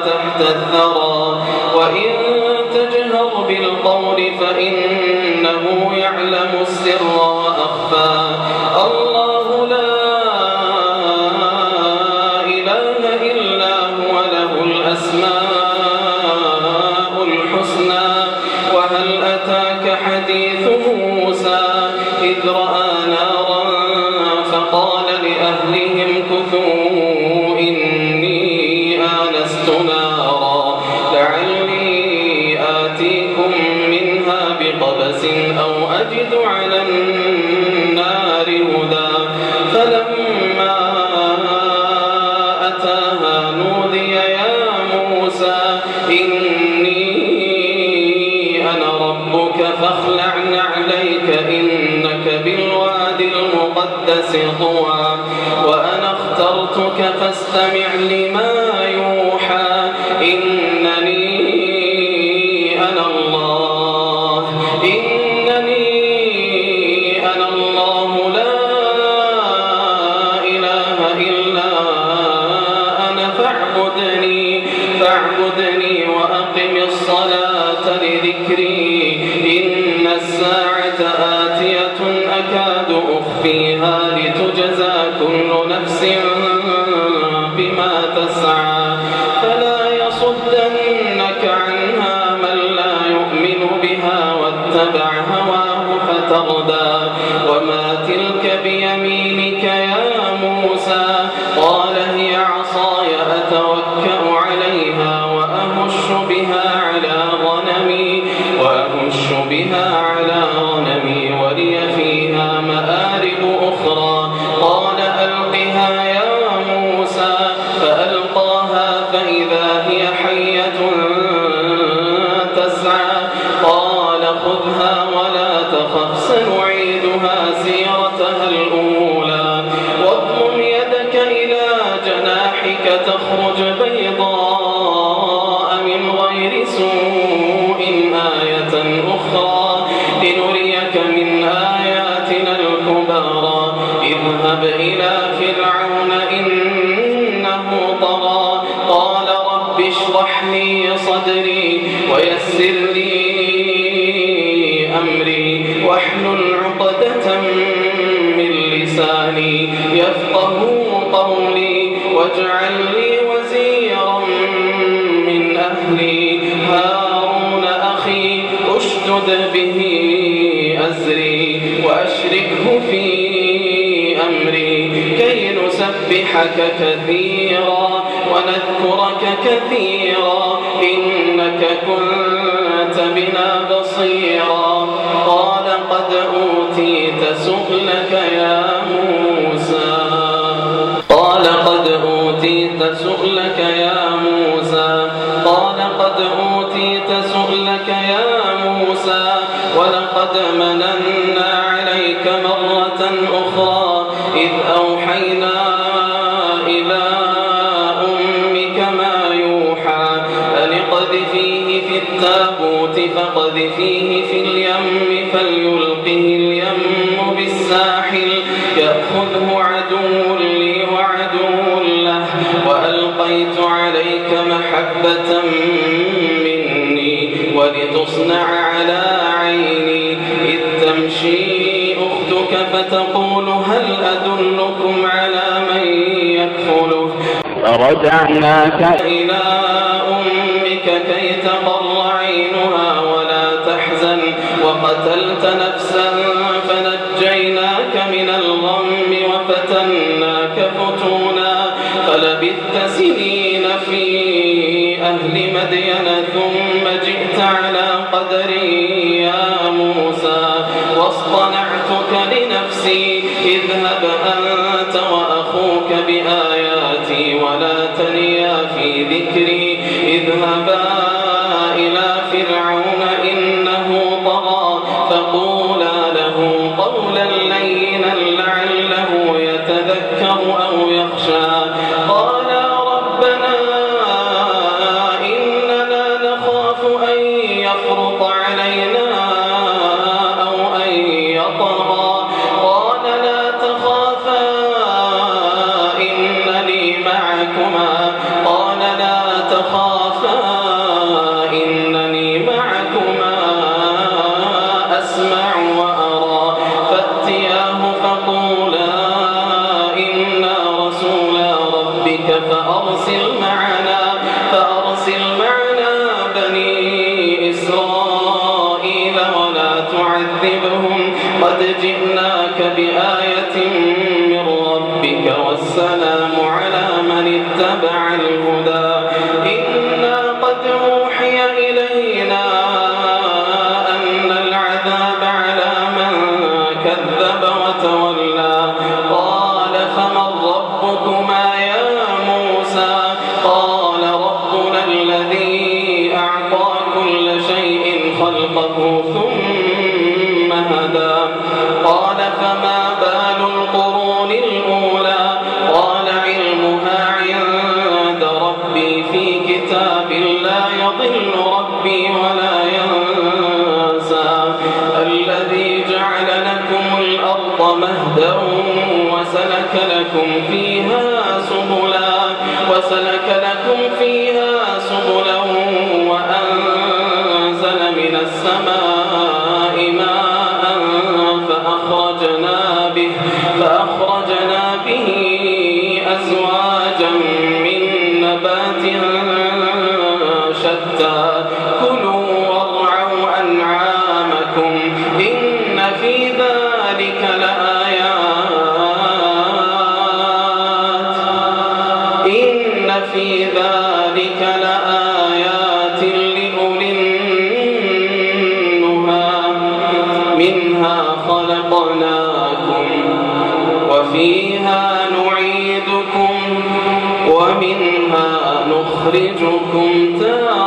تحت الثرى وإن تجهر بالقول فإنه يعلم السر وأخفى الله لا إله إلا هو له الأسماء الحسنى وهل أتاك حديث موسى إذ رأى نارا فقال لأهلهم كثوا إني آنست نارا لعلي آتيكم منها بقبس أو أجد على النار هدى فلما أتاها نودي يا موسى إني أنا ربك فاخلع نعليك إنك بالواد المقدس طوى وأنا اخترتك فاستمع لما يوحى إنني أنا الله لا إله إلا أنا فاعبدني وأقم الصلاة لذكري إن الساعة آتية أكاد أخفيها لتجزى كل نفس بما تسعى فلا يصدنك عنها من لا يؤمن بها واتبع هواه فتردى وما تلك بيمينك يا موسى قال هي عصاي أتوكأ عليها وأهش بها على غنمي ولي فيها مآرب أخرى قال ألقها يا موسى فألقاها فإذا هي حية تسعى قال خذها ولا تخف سنعيدها سيرتها الأولى واضمم يدك إلى جناحك تخرج بيضاء من غير سوء آية أخرى لنريك من آياتنا الكبرى اذهب إلى فرعون إنه طغى قال رب اشرح لي صدري ويسر لي أمري واحلل عقدة من لساني يفقهوا قولي واجعل لي وزيرا من أهلي هارون أخي اشدد به أزري وأشركه في أمري كي نسبحك كثيرا ونذكرك كثيرا إنك كنت بنا بصيرا قال قد أوتيت سؤلك يا موسى قال قد أوتيت سؤلك يا موسى قال قد أوتيت سؤلك يا موسى ولقد مننا عليك مرة أخرى إذ أوحينا إلى أمك ما يوحى أن اقذفيه في التابوت فاقذفيه في اليم فليلقه اليم بالساحل يأخذه عدو لي وعدو له وألقيت عليك محبة مني ولتصنع على عيني إذ تمشي أختك فتقول هل أدلكم على من يكفله فرجعناك إلى أمك كي تقر عينها ولا تحزن وقتلت نفسا فنجيناك من الغم وفتناك فتونا فلبثت سنين في أهل مدين ثم جئت على قدري يا موسى واصطنعتك لنفسي اذهب أنت وأخوك بآياتي ولا تنيا في ذكري اذهبا إلى فرعون إنه طغى فقولا له قولا لينا لعله يتذكر أو يخشى قال ربنا إننا نخاف أن يفرط علينا أو أن يطغى قال لا تخافا إنني معكما قال لا تخافا قد جئناك بآية من ربك والسلام على من اتبع الهدى إنا قد أوحي إلينا أن العذاب على من كذب وتولى قال فمن ربكما يا موسى قال ربنا الذي أعطى كل شيء خلقه ثم هدى قال فما بال القرون الأولى قال علمها عند ربي في كتاب لا يضل ربي ولا ينسى الذي جعل لكم الأرض مهدا وسلك لكم فيها سبلا وأنزل من السماء ماء فأخرجنا به أزواجا من نبات شتى كلوا وارعوا أنعامكم إن في ذلك لآيات لأولي النهى منها خلقناكم وفيها نعيدكم ومنها نخرجكم تارة